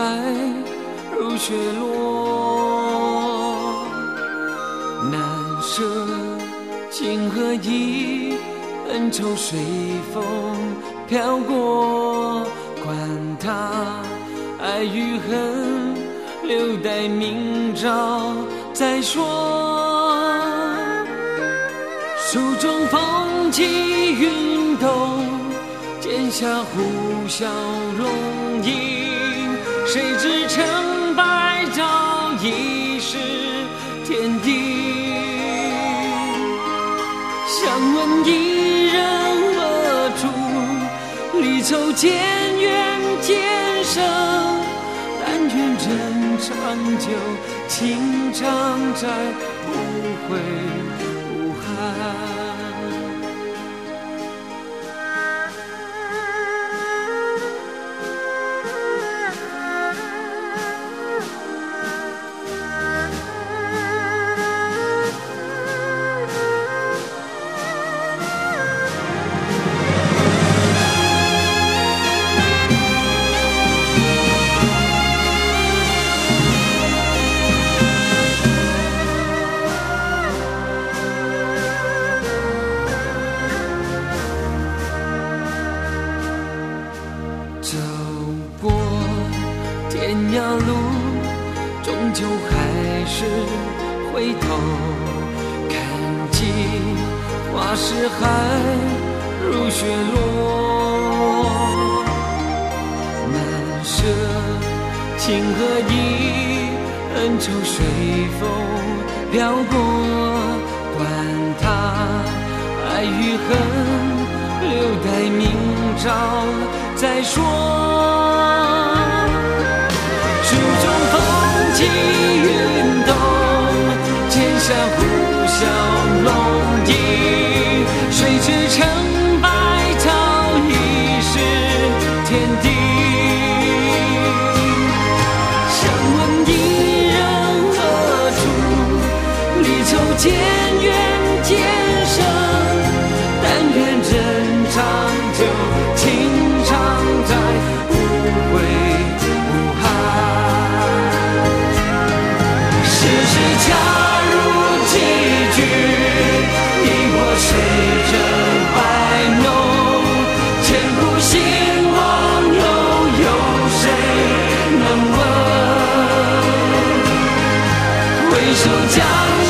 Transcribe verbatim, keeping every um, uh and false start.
海如雪落，难舍情和义，恩仇随风飘过，管他爱与恨，留待明朝再说。手中风起云动，剑下呼啸容影，谁知成败早已是天地。想问一人何处，离愁渐远渐生，但愿人长久，情长在，不悔无憾。走过天涯路，终究还是回头，看尽花是海如雪落，难舍情和义，恩仇随风飘过，管他爱与恨，留待明朝再说。手中风起云动，剑下呼啸龙吟，谁知成败早已是天地。想问一人何处，离愁渐远渐生，但愿人长久，情长在，无悔无憾。世事恰如棋局，你我谁争摆弄，千古兴亡，又有谁能问？回首将